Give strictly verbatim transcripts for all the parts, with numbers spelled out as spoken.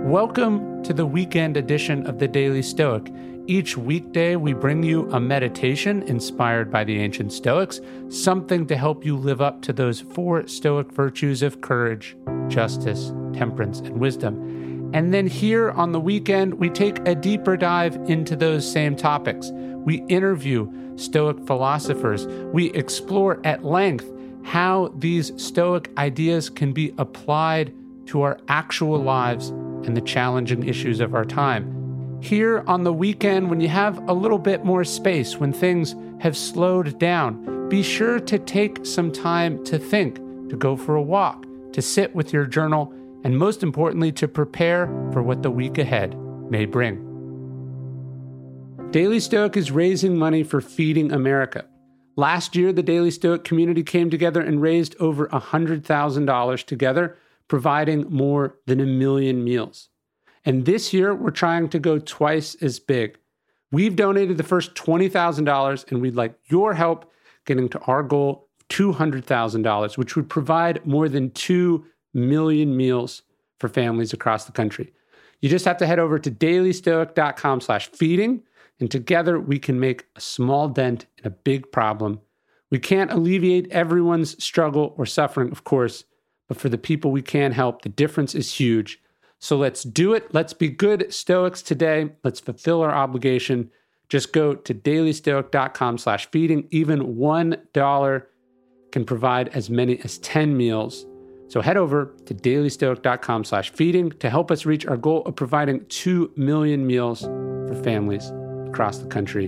Welcome to the weekend edition of the Daily Stoic. Each weekday, we bring you a meditation inspired by the ancient Stoics, something to help you live up to those four Stoic virtues of courage, justice, temperance, and wisdom. And then here on the weekend, we take a deeper dive into those same topics. We interview Stoic philosophers. We explore at length how these Stoic ideas can be applied to our actual lives and the challenging issues of our time. Here on the weekend, when you have a little bit more space, when things have slowed down, be sure to take some time to think, to go for a walk, to sit with your journal, and most importantly, to prepare for what the week ahead may bring. Daily Stoic is raising money for Feeding America. Last year, the Daily Stoic community came together and raised over one hundred thousand dollars together, providing more than a million meals. And this year, we're trying to go twice as big. We've donated the first twenty thousand dollars, and we'd like your help getting to our goal of two hundred thousand dollars, which would provide more than two million meals for families across the country. You just have to head over to dailystoic.com slash feeding, and together we can make a small dent in a big problem. We can't alleviate everyone's struggle or suffering, of course, but for the people we can help, the difference is huge. So let's do it. Let's be good Stoics today. Let's fulfill our obligation. Just go to dailystoic.com slash feeding. Even one dollar can provide as many as ten meals. So head over to dailystoic.com slash feeding to help us reach our goal of providing two million meals for families across the country.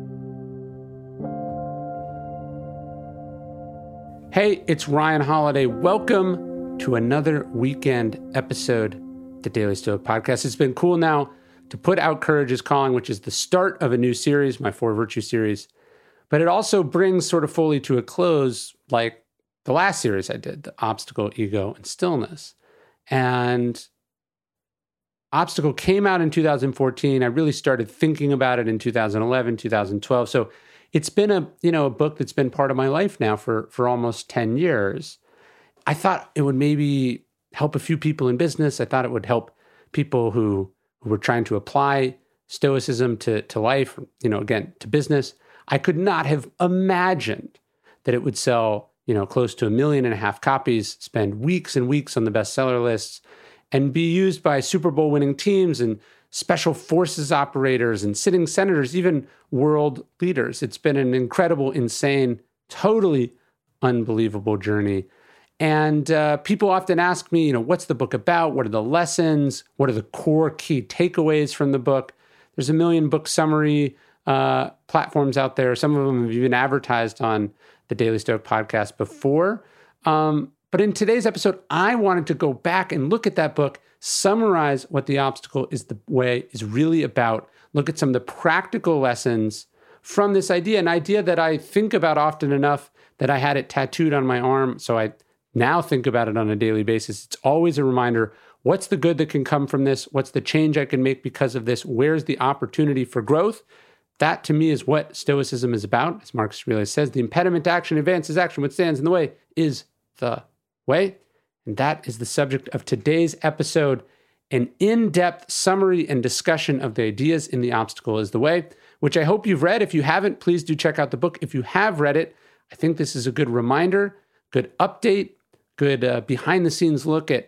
Hey, it's Ryan Holiday. Welcome to another weekend episode of the Daily Stoic Podcast. It's been cool now to put out Courage is Calling, which is the start of a new series, my Four Virtue series. But it also brings sort of fully to a close, like the last series I did, the Obstacle, Ego, and Stillness. And Obstacle came out in two thousand fourteen. I really started thinking about it in two thousand eleven, two thousand twelve. So it's been a, you know, a book that's been part of my life now for, for almost ten years. I thought it would maybe help a few people in business. I thought it would help people who, who were trying to apply Stoicism to, to life, you know, again, to business. I could not have imagined that it would sell, you know, close to a million and a half copies, spend weeks and weeks on the bestseller lists, and be used by Super Bowl winning teams and special forces operators and sitting senators, even world leaders. It's been an incredible, insane, totally unbelievable journey. And uh, people often ask me, you know, what's the book about? What are the lessons? What are the core key takeaways from the book? There's a million book summary uh, platforms out there. Some of them have even advertised on the Daily Stoic podcast before. Um, but in today's episode, I wanted to go back and look at that book, summarize what The Obstacle is the Way is really about, look at some of the practical lessons from this idea, an idea that I think about often enough that I had it tattooed on my arm. So I now think about it on a daily basis. It's always a reminder, what's the good that can come from this? What's the change I can make because of this? Where's the opportunity for growth? That to me is what Stoicism is about. As Marcus Aurelius says, the impediment to action advances action. What stands in the way is the way. And that is the subject of today's episode, an in-depth summary and discussion of the ideas in The Obstacle is the Way, which I hope you've read. If you haven't, please do check out the book. If you have read it, I think this is a good reminder, good update, good uh, behind-the-scenes look at,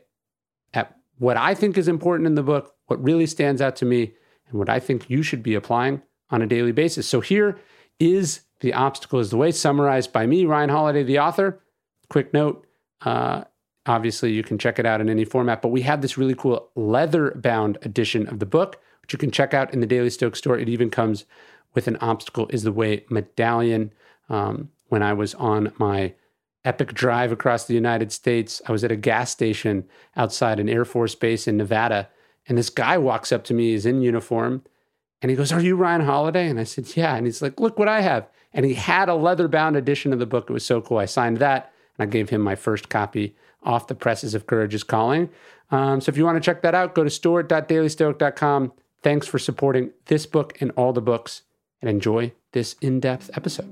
at what I think is important in the book, what really stands out to me, and what I think you should be applying on a daily basis. So here is The Obstacle is the Way, summarized by me, Ryan Holiday, the author. Quick note, uh, obviously, you can check it out in any format, but we have this really cool leather-bound edition of the book, which you can check out in the Daily Stoic store. It even comes with an Obstacle is the Way medallion. Um, when I was on my epic drive across the United States, I was at a gas station outside an Air Force base in Nevada, and this guy walks up to me, he's in uniform, and he goes, "Are you Ryan Holiday?" And I said, "Yeah." And he's like, "Look what I have." And he had a leather-bound edition of the book. It was so cool. I signed that, and I gave him my first copy off the presses of Courage is Calling. Um, so if you want to check that out, go to store dot dailystoic dot com. Thanks for supporting this book and all the books, and enjoy this in-depth episode.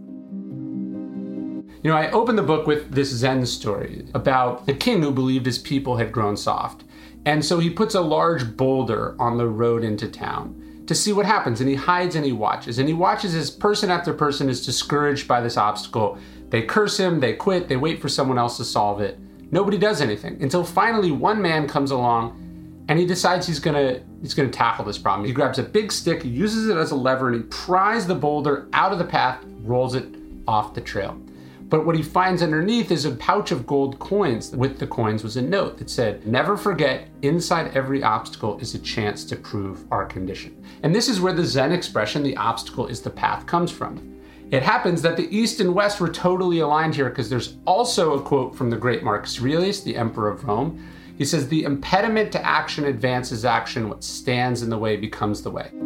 You know, I opened the book with this Zen story about the king who believed his people had grown soft. And so he puts a large boulder on the road into town to see what happens. And he hides and he watches. And he watches as person after person is discouraged by this obstacle. They curse him, they quit, they wait for someone else to solve it. Nobody does anything until finally one man comes along and he decides he's gonna he's gonna tackle this problem. He grabs a big stick, he uses it as a lever, and he pries the boulder out of the path, rolls it off the trail. But what he finds underneath is a pouch of gold coins. With the coins was a note that said, "Never forget, inside every obstacle is a chance to prove our condition." And this is where the Zen expression, "the obstacle is the path," comes from. It happens that the East and West were totally aligned here because there's also a quote from the great Marcus Aurelius, the Emperor of Rome. He says, "The impediment to action advances action. What stands in the way becomes the way."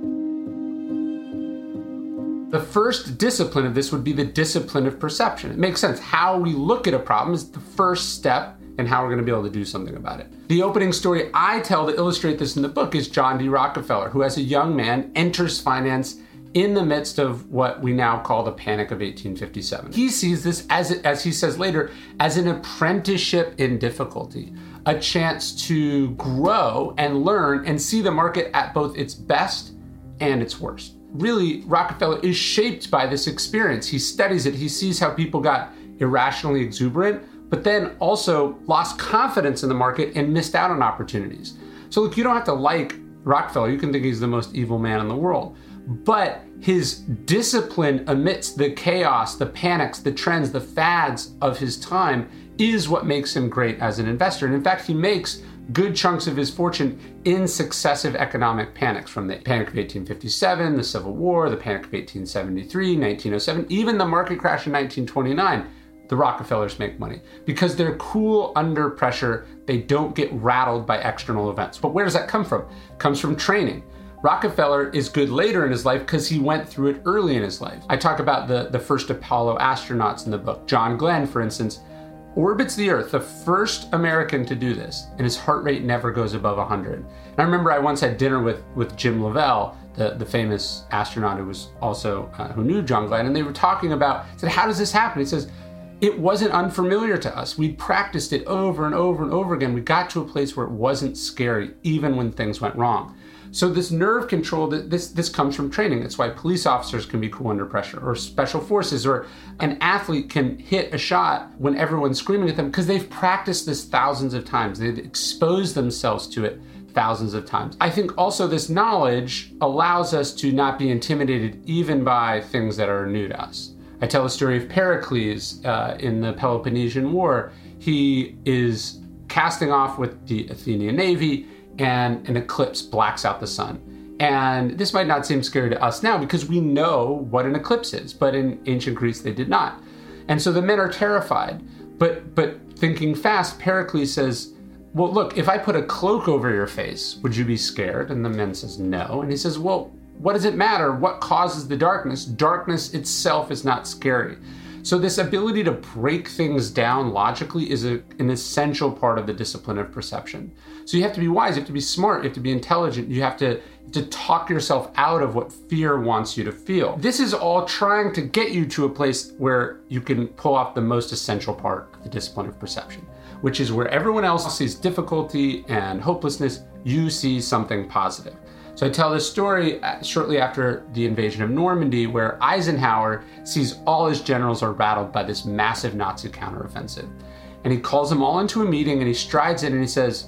The first discipline of this would be the discipline of perception. It makes sense. How we look at a problem is the first step in how we're going to be able to do something about it. The opening story I tell to illustrate this in the book is John D. Rockefeller, who as a young man enters finance in the midst of what we now call the Panic of eighteen fifty-seven. He sees this, as, as he says later, as an apprenticeship in difficulty, a chance to grow and learn and see the market at both its best and its worst. Really, Rockefeller is shaped by this experience. He studies it. He sees how people got irrationally exuberant, but then also lost confidence in the market and missed out on opportunities. So look, you don't have to like Rockefeller. You can think he's the most evil man in the world. But his discipline amidst the chaos, the panics, the trends, the fads of his time is what makes him great as an investor. And in fact, he makes good chunks of his fortune in successive economic panics, from the Panic of eighteen fifty-seven, the Civil War, the Panic of eighteen seventy-three, nineteen oh seven, even the market crash in nineteen twenty-nine. The Rockefellers make money because they're cool under pressure. They don't get rattled by external events. But where does that come from? It comes from training. Rockefeller is good later in his life because he went through it early in his life. I talk about the, the first Apollo astronauts in the book. John Glenn, for instance, orbits the Earth, the first American to do this, and his heart rate never goes above one hundred. And I remember I once had dinner with, with Jim Lovell, the, the famous astronaut who was also, uh, who knew John Glenn, and they were talking about, said, how does this happen? He says, it wasn't unfamiliar to us. We'd practiced it over and over and over again. We got to a place where it wasn't scary, even when things went wrong. So this nerve control, this this comes from training. That's why police officers can be cool under pressure, or special forces, or an athlete can hit a shot when everyone's screaming at them because they've practiced this thousands of times. They've exposed themselves to it thousands of times. I think also this knowledge allows us to not be intimidated even by things that are new to us. I tell the story of Pericles uh, in the Peloponnesian War. He is casting off with the Athenian navy, and an eclipse blacks out the sun. And this might not seem scary to us now because we know what an eclipse is, but in ancient Greece they did not. And so the men are terrified. But but thinking fast, Pericles says, well, look, if I put a cloak over your face, would you be scared? And the man says, no. And he says, well, what does it matter? What causes the darkness? Darkness itself is not scary. So this ability to break things down logically is a, an essential part of the discipline of perception. So you have to be wise, you have to be smart, you have to be intelligent, you have to, to talk yourself out of what fear wants you to feel. This is all trying to get you to a place where you can pull off the most essential part of the discipline of perception, which is where everyone else sees difficulty and hopelessness, you see something positive. So I tell this story shortly after the invasion of Normandy, where Eisenhower sees all his generals are rattled by this massive Nazi counteroffensive. And he calls them all into a meeting and he strides in and he says,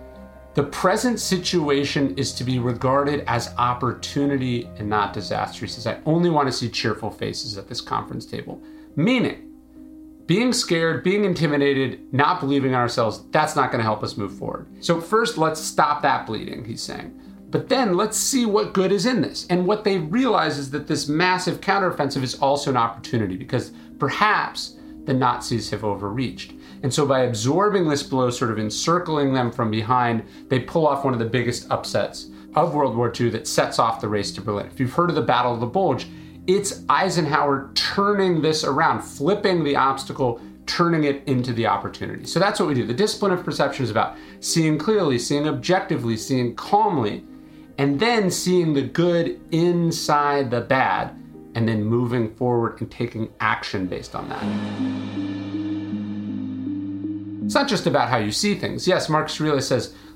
the present situation is to be regarded as opportunity and not disaster. He says, I only want to see cheerful faces at this conference table. Meaning, being scared, being intimidated, not believing in ourselves, that's not going to help us move forward. So first, let's stop that bleeding, he's saying. But then let's see what good is in this. And what they realize is that this massive counteroffensive is also an opportunity because perhaps the Nazis have overreached. And so by absorbing this blow, sort of encircling them from behind, they pull off one of the biggest upsets of World War Two that sets off the race to Berlin. If you've heard of the Battle of the Bulge, it's Eisenhower turning this around, flipping the obstacle, turning it into the opportunity. So that's what we do. The discipline of perception is about seeing clearly, seeing objectively, seeing calmly, and then seeing the good inside the bad, and then moving forward and taking action based on that. It's not just about how you see things. Yes, Marcus Aurelius says,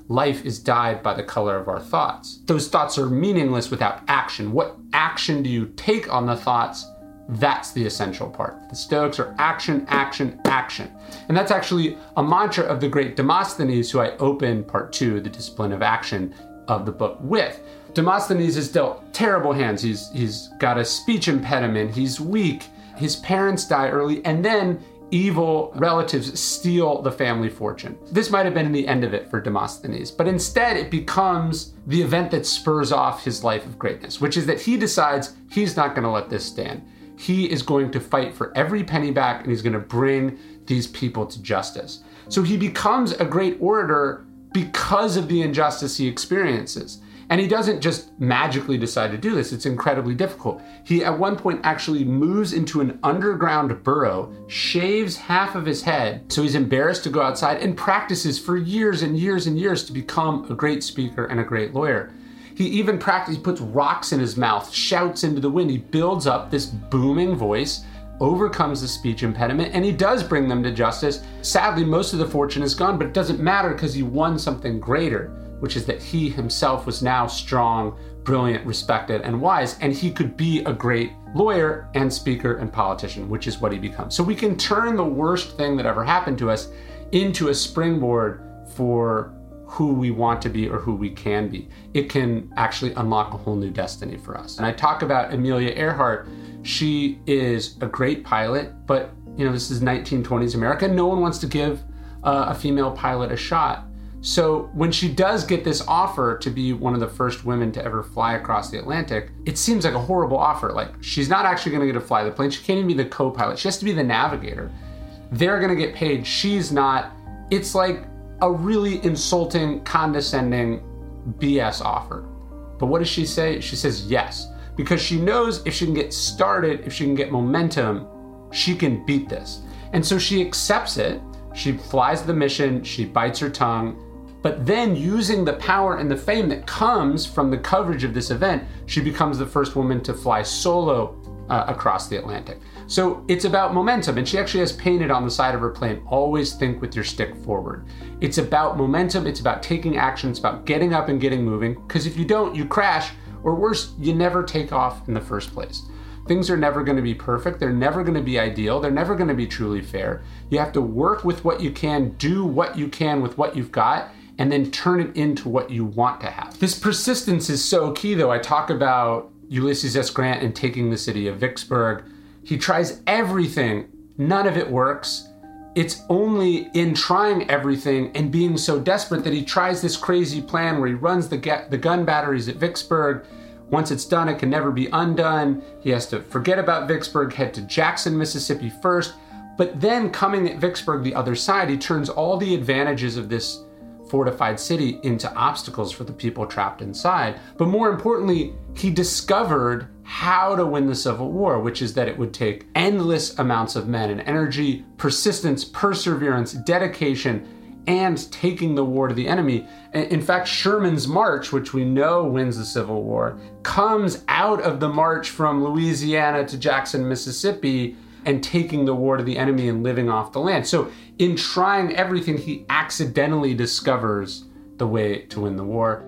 life is dyed by the color of our thoughts. Those thoughts are meaningless without action. What action do you take on the thoughts? That's the essential part. The Stoics are action, action, action. And that's actually a mantra of the great Demosthenes, who I open part two, The Discipline of Action, of the book with. Demosthenes has dealt terrible hands. He's he's got a speech impediment. He's weak. His parents die early, and then evil relatives steal the family fortune. This might have been the end of it for Demosthenes, but instead it becomes the event that spurs off his life of greatness, which is that he decides he's not going to let this stand. He is going to fight for every penny back, and he's going to bring these people to justice. So he becomes a great orator because of the injustice he experiences. And he doesn't just magically decide to do this. It's incredibly difficult. He, at one point, actually moves into an underground burrow, shaves half of his head, so he's embarrassed to go outside, and practices for years and years and years to become a great speaker and a great lawyer. He even practices, he puts rocks in his mouth, shouts into the wind. He builds up this booming voice, overcomes the speech impediment, and he does bring them to justice. Sadly, most of the fortune is gone, but it doesn't matter because he won something greater, which is that he himself was now strong, brilliant, respected, and wise, and he could be a great lawyer and speaker and politician, which is what he becomes. So we can turn the worst thing that ever happened to us into a springboard for who we want to be or who we can be. It can actually unlock a whole new destiny for us. And I talk about Amelia Earhart. She is a great pilot, but you know, this is nineteen twenties America. No one wants to give uh, a female pilot a shot. So when she does get this offer to be one of the first women to ever fly across the Atlantic, it seems like a horrible offer. Like, she's not actually going to get to fly the plane. She can't even be the co-pilot. She has to be the navigator. They're going to get paid. She's not. It's like a really insulting, condescending B S offer. But what does she say? She says yes, because she knows if she can get started, if she can get momentum, she can beat this. And so she accepts it. She flies the mission. She bites her tongue. But then, using the power and the fame that comes from the coverage of this event, she becomes the first woman to fly solo uh, across the Atlantic. So it's about momentum, and she actually has painted on the side of her plane, always think with your stick forward. It's about momentum, it's about taking action, it's about getting up and getting moving, because if you don't, you crash, or worse, you never take off in the first place. Things are never going to be perfect, they're never going to be ideal, they're never going to be truly fair. You have to work with what you can, do what you can with what you've got, and then turn it into what you want to have. This persistence is so key, though. I talk about Ulysses S. Grant and taking the city of Vicksburg. He tries everything, none of it works. It's only in trying everything and being so desperate that he tries this crazy plan where he runs the, ga- the gun batteries at Vicksburg. Once it's done, it can never be undone. He has to forget about Vicksburg, head to Jackson, Mississippi first. But then, coming at Vicksburg the other side, he turns all the advantages of this fortified city into obstacles for the people trapped inside. But more importantly, he discovered how to win the Civil War, which is that it would take endless amounts of men and energy, persistence, perseverance, dedication, and taking the war to the enemy. In fact, Sherman's march, which we know wins the Civil War, comes out of the march from Louisiana to Jackson, Mississippi, and taking the war to the enemy and living off the land. So in trying everything, he accidentally discovers the way to win the war.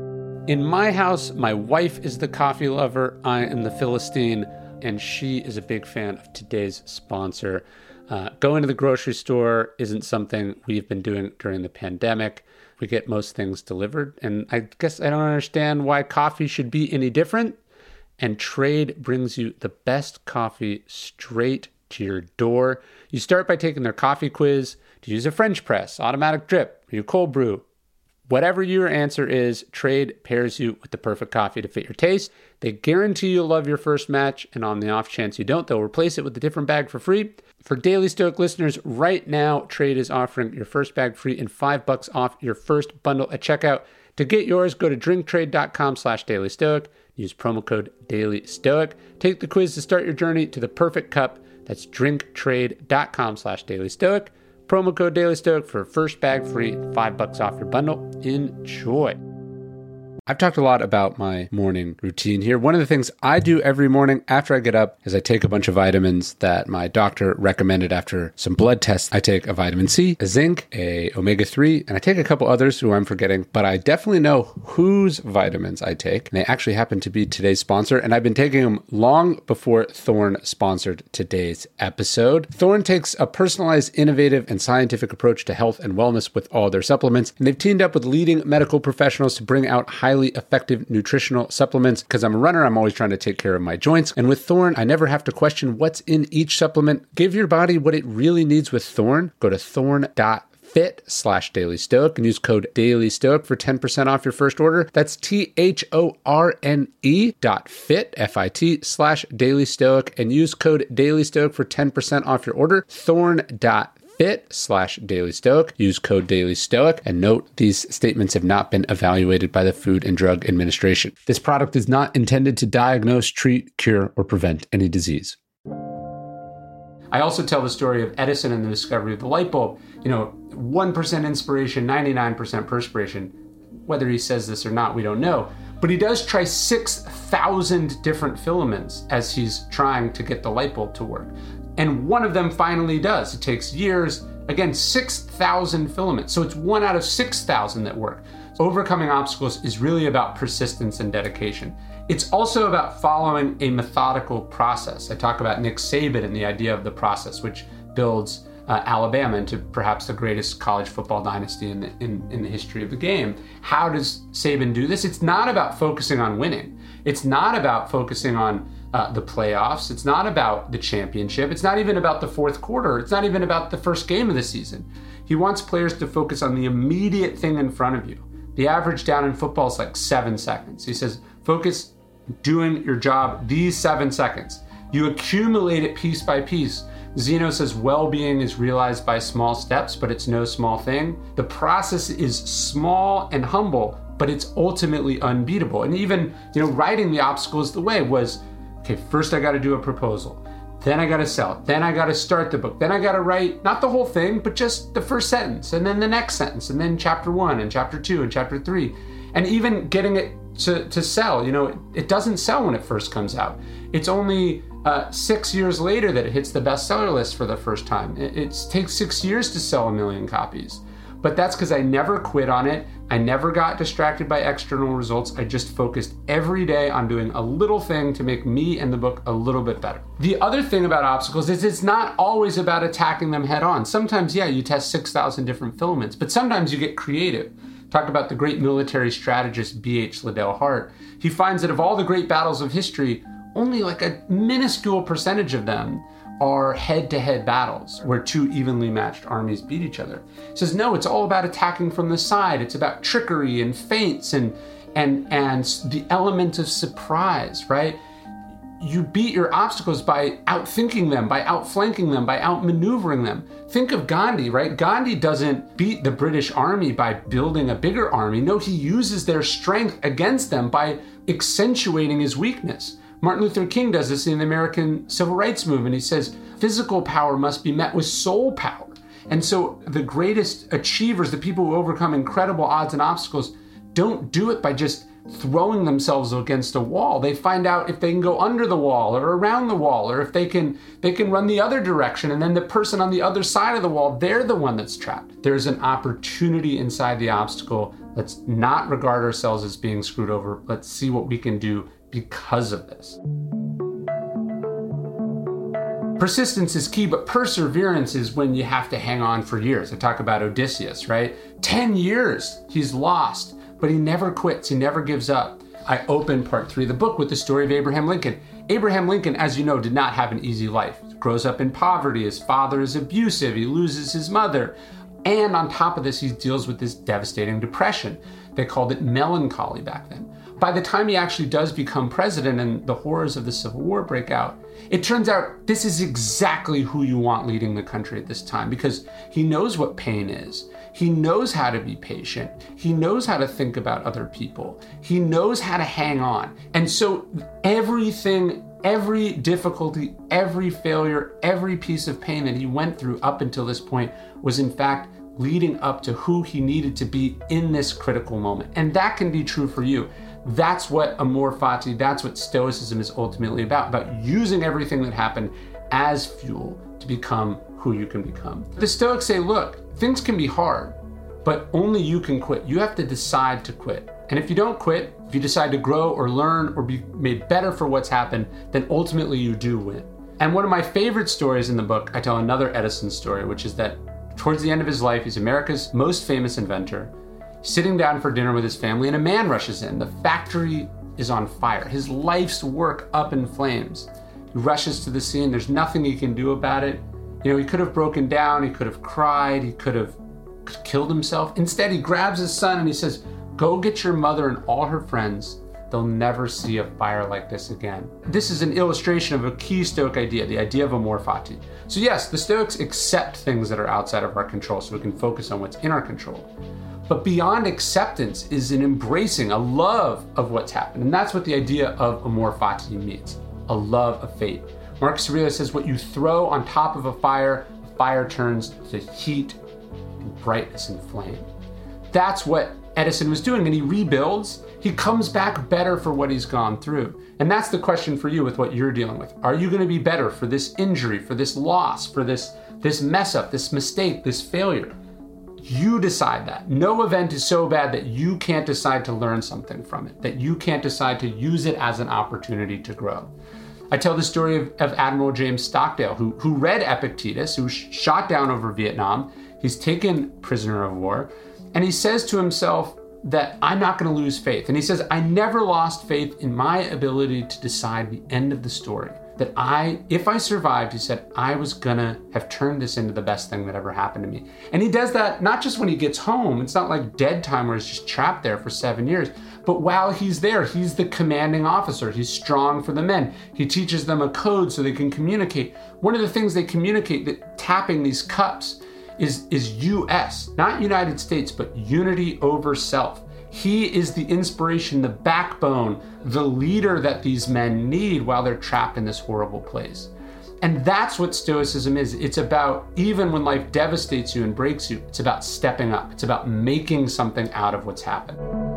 In my house, my wife is the coffee lover, I am the Philistine, and she is a big fan of today's sponsor. Uh, going to the grocery store isn't something we've been doing during the pandemic. We get most things delivered, and I guess I don't understand why coffee should be any different. And Trade brings you the best coffee straight to your door. You start by taking their coffee quiz. Do you use a French press, automatic drip, or you cold brew? Whatever your answer is, Trade pairs you with the perfect coffee to fit your taste. They guarantee you'll love your first match, and on the off chance you don't, they'll replace it with a different bag for free. For Daily Stoic listeners, right now, Trade is offering your first bag free and five bucks off your first bundle at checkout. To get yours, go to drinktrade.com slash dailystoic. Use promo code dailystoic. Take the quiz to start your journey to the perfect cup. That's drinktrade.com slash dailystoic. Promo code dailystoic for first bag free, five bucks off your bundle. Enjoy. I've talked a lot about my morning routine here. One of the things I do every morning after I get up is I take a bunch of vitamins that my doctor recommended after some blood tests. I take a vitamin C, a zinc, a omega three, and I take a couple others who I'm forgetting, but I definitely know whose vitamins I take. And they actually happen to be today's sponsor, and I've been taking them long before Thorne sponsored today's episode. Thorne takes a personalized, innovative, and scientific approach to health and wellness with all their supplements, and they've teamed up with leading medical professionals to bring out high highly effective nutritional supplements. Because I'm a runner, I'm always trying to take care of my joints. And with Thorne, I never have to question what's in each supplement. Give your body what it really needs with Thorne. Go to thorne dot fit slash Daily Stoic and use code Daily Stoic for ten percent off your first order. That's T H O R N E dot fit, F I T, slash Daily Stoic and use code Daily Stoic for ten percent off your order. thorne dot fit slash Daily Stoic. Use code Daily Stoic. And note, these statements have not been evaluated by the Food and Drug Administration. This product is not intended to diagnose, treat, cure, or prevent any disease. I also tell the story of Edison and the discovery of the light bulb. You know, one percent inspiration, ninety-nine percent perspiration. Whether he says this or not, we don't know. But he does try six thousand different filaments as he's trying to get the light bulb to work. And one of them finally does. It takes years. Again, six thousand filaments. So it's one out of six thousand that work. Overcoming obstacles is really about persistence and dedication. It's also about following a methodical process. I talk about Nick Saban and the idea of the process, which builds uh, Alabama into perhaps the greatest college football dynasty in the, in, in the history of the game. How does Saban do this? It's not about focusing on winning. It's not about focusing on Uh, the playoffs. It's not about the championship. It's not even about the fourth quarter. It's not even about the first game of the season. He wants players to focus on the immediate thing in front of you. The average down in football is like seven seconds. He says, focus doing your job these seven seconds. You accumulate it piece by piece. Zeno says well-being is realized by small steps, but it's no small thing. The process is small and humble, but it's ultimately unbeatable. And even, you know, writing The Obstacle is the Way was, okay, first I got to do a proposal, then I got to sell it, then I got to start the book, then I got to write, not the whole thing, but just the first sentence, and then the next sentence, and then chapter one, and chapter two, and chapter three. And even getting it to, to sell, you know, it, it doesn't sell when it first comes out. It's only uh, six years later that it hits the bestseller list for the first time. It, it takes six years to sell a million copies. But that's because I never quit on it. I never got distracted by external results. I just focused every day on doing a little thing to make me and the book a little bit better. The other thing about obstacles is it's not always about attacking them head on. Sometimes, yeah, you test six thousand different filaments, but sometimes you get creative. Talk about the great military strategist B H Liddell Hart. He finds that of all the great battles of history, only like a minuscule percentage of them are head-to-head battles where two evenly matched armies beat each other. He says, no, it's all about attacking from the side. It's about trickery and feints and and and the element of surprise, right? You beat your obstacles by outthinking them, by outflanking them, by outmaneuvering them. Think of Gandhi, right? Gandhi doesn't beat the British army by building a bigger army. No, he uses their strength against them by accentuating his weakness. Martin Luther King does this in the American Civil Rights Movement. He says, physical power must be met with soul power. And so the greatest achievers, the people who overcome incredible odds and obstacles, don't do it by just throwing themselves against a wall. They find out if they can go under the wall or around the wall, or if they can they can run the other direction, and then the person on the other side of the wall, they're the one that's trapped. There's an opportunity inside the obstacle. Let's not regard ourselves as being screwed over. Let's see what we can do because of this. Persistence is key, but perseverance is when you have to hang on for years. I talk about Odysseus, right? Ten years he's lost, but he never quits. He never gives up. I open part three of the book with the story of Abraham Lincoln. Abraham Lincoln, as you know, did not have an easy life. He grows up in poverty. His father is abusive. He loses his mother. And on top of this, he deals with this devastating depression. They called it melancholy back then. By the time he actually does become president and the horrors of the Civil War break out, it turns out this is exactly who you want leading the country at this time, because he knows what pain is. He knows how to be patient. He knows how to think about other people. He knows how to hang on. And so everything, every difficulty, every failure, every piece of pain that he went through up until this point was in fact leading up to who he needed to be in this critical moment. And that can be true for you. That's what amor fati, that's what Stoicism is ultimately about, about using everything that happened as fuel to become who you can become. The Stoics say, look, things can be hard, but only you can quit. You have to decide to quit. And if you don't quit, if you decide to grow or learn or be made better for what's happened, then ultimately you do win. And one of my favorite stories in the book, I tell another Edison story, which is that towards the end of his life, he's America's most famous inventor, sitting down for dinner with his family, and a man rushes in. The factory is on fire. His life's work up in flames. He rushes to the scene. There's nothing he can do about it. You know, he could have broken down. He could have cried. He could have killed himself. Instead, he grabs his son and he says, go get your mother and all her friends. They'll never see a fire like this again. This is an illustration of a key Stoic idea, the idea of amor fati. So yes, the Stoics accept things that are outside of our control so we can focus on what's in our control. But beyond acceptance is an embracing, a love of what's happened. And that's what the idea of amor fati means, a love of fate. Marcus Aurelius says what you throw on top of a fire, the fire turns to heat and brightness and flame. That's what Edison was doing, and he rebuilds. He comes back better for what he's gone through. And that's the question for you with what you're dealing with. Are you going to be better for this injury, for this loss, for this, this mess up, this mistake, this failure? You decide that. No event is so bad that you can't decide to learn something from it, that you can't decide to use it as an opportunity to grow. I tell the story of, of Admiral James Stockdale, who, who read Epictetus, who sh- shot down over Vietnam. He's taken prisoner of war, and he says to himself that I'm not going to lose faith. And he says, I never lost faith in my ability to decide the end of the story. That I, if I survived, he said, I was gonna have turned this into the best thing that ever happened to me. And he does that not just when he gets home. It's not like dead time where he's just trapped there for seven years. But while he's there, he's the commanding officer. He's strong for the men. He teaches them a code so they can communicate. One of the things they communicate, that tapping these cups, is, is U S, not United States, but unity over self. He is the inspiration, the backbone, the leader that these men need while they're trapped in this horrible place. And that's what Stoicism is. It's about, even when life devastates you and breaks you, it's about stepping up. It's about making something out of what's happened.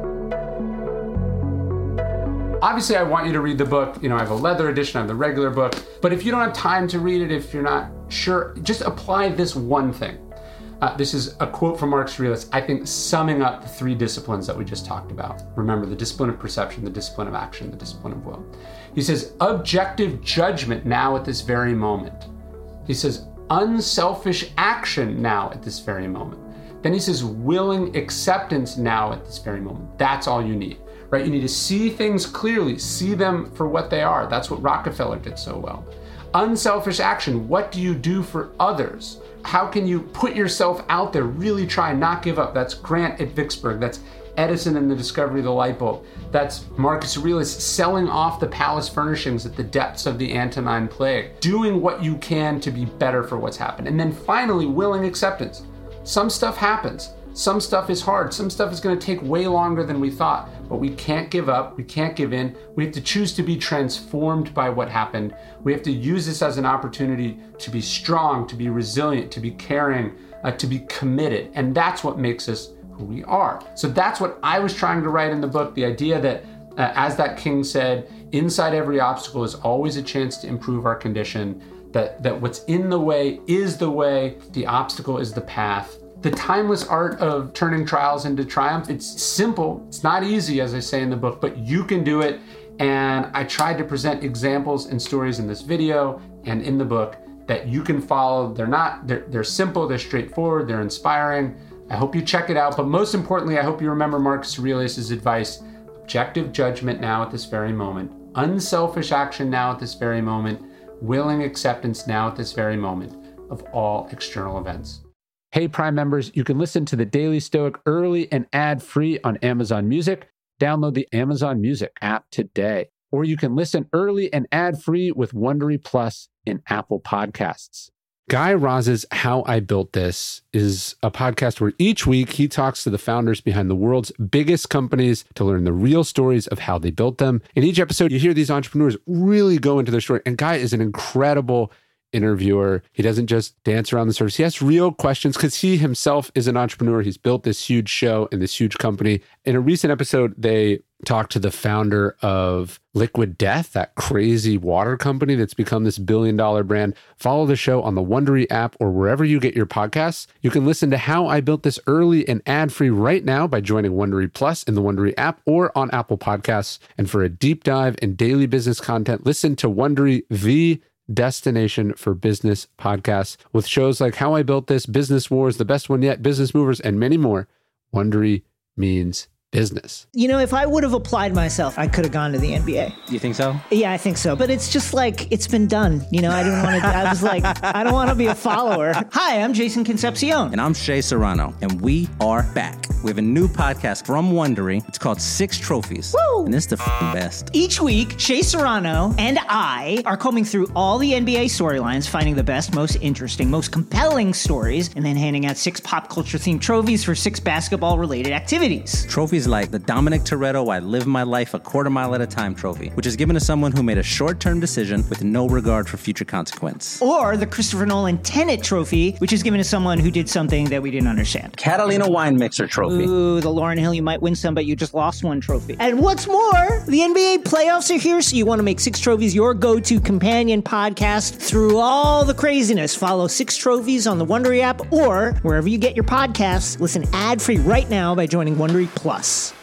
Obviously, I want you to read the book. You know, I have a leather edition, I have the regular book. But if you don't have time to read it, if you're not sure, just apply this one thing. Uh, this is a quote from Marcus Aurelius, I think summing up the three disciplines that we just talked about. Remember, the discipline of perception, the discipline of action, the discipline of will. He says, objective judgment now at this very moment. He says, unselfish action now at this very moment. Then he says, willing acceptance now at this very moment. That's all you need, right? You need to see things clearly, see them for what they are. That's what Rockefeller did so well. Unselfish action, what do you do for others? How can you put yourself out there, really try and not give up? That's Grant at Vicksburg. That's Edison and the discovery of the light bulb. That's Marcus Aurelius selling off the palace furnishings at the depths of the Antonine Plague, doing what you can to be better for what's happened. And then finally, willing acceptance. Some stuff happens. Some stuff is hard. Some stuff is going to take way longer than we thought, but we can't give up. We can't give in. We have to choose to be transformed by what happened. We have to use this as an opportunity to be strong, to be resilient, to be caring, uh, to be committed. And that's what makes us who we are. So that's what I was trying to write in the book. The idea that, uh, as that king said, inside every obstacle is always a chance to improve our condition, that, that what's in the way is the way, the obstacle is the path. The timeless art of turning trials into triumph, it's simple. It's not easy, as I say in the book, but you can do it. And I tried to present examples and stories in this video and in the book that you can follow. They're not, they're, they're simple, they're straightforward, they're inspiring. I hope you check it out. But most importantly, I hope you remember Marcus Aurelius' advice: objective judgment now at this very moment, unselfish action now at this very moment, willing acceptance now at this very moment of all external events. Hey, Prime members, you can listen to The Daily Stoic early and ad-free on Amazon Music. Download the Amazon Music app today. Or you can listen early and ad-free with Wondery Plus in Apple Podcasts. Guy Raz's How I Built This is a podcast where each week he talks to the founders behind the world's biggest companies to learn the real stories of how they built them. In each episode, you hear these entrepreneurs really go into their story. And Guy is an incredible interviewer. He doesn't just dance around the surface. He asks real questions because he himself is an entrepreneur. He's built this huge show and this huge company. In a recent episode, they talked to the founder of Liquid Death, that crazy water company that's become this billion dollar brand. Follow the show on the Wondery app or wherever you get your podcasts. You can listen to how I built this early and ad-free right now by joining Wondery Plus in the Wondery app or on Apple Podcasts. And for a deep dive in daily business content, listen to Wondery, the destination for business podcasts, with shows like How I Built This, Business Wars, The Best One Yet, Business Movers, and many more. Wondery means business. You know, if I would have applied myself, I could have gone to the N B A. You think so? Yeah, I think so. But it's just like, it's been done. You know, I didn't want to, I was like, I don't want to be a follower. Hi, I'm Jason Concepcion. And I'm Shea Serrano. And we are back. We have a new podcast from Wondery. It's called Six Trophies. Woo! And it's the f***ing best. Each week, Shea Serrano and I are combing through all the N B A storylines, finding the best, most interesting, most compelling stories, and then handing out six pop culture themed trophies for six basketball related activities. Trophies like the Dominic Toretto I Live My Life a Quarter Mile at a Time trophy, which is given to someone who made a short-term decision with no regard for future consequence. Or the Christopher Nolan Tenet trophy, which is given to someone who did something that we didn't understand. Catalina Wine Mixer trophy. Ooh, the Lauryn Hill, you might win some, but you just lost one trophy. And what's more, the N B A playoffs are here, so you want to make Six Trophies your go-to companion podcast through all the craziness. Follow Six Trophies on the Wondery app or wherever you get your podcasts. Listen ad-free right now by joining Wondery Plus.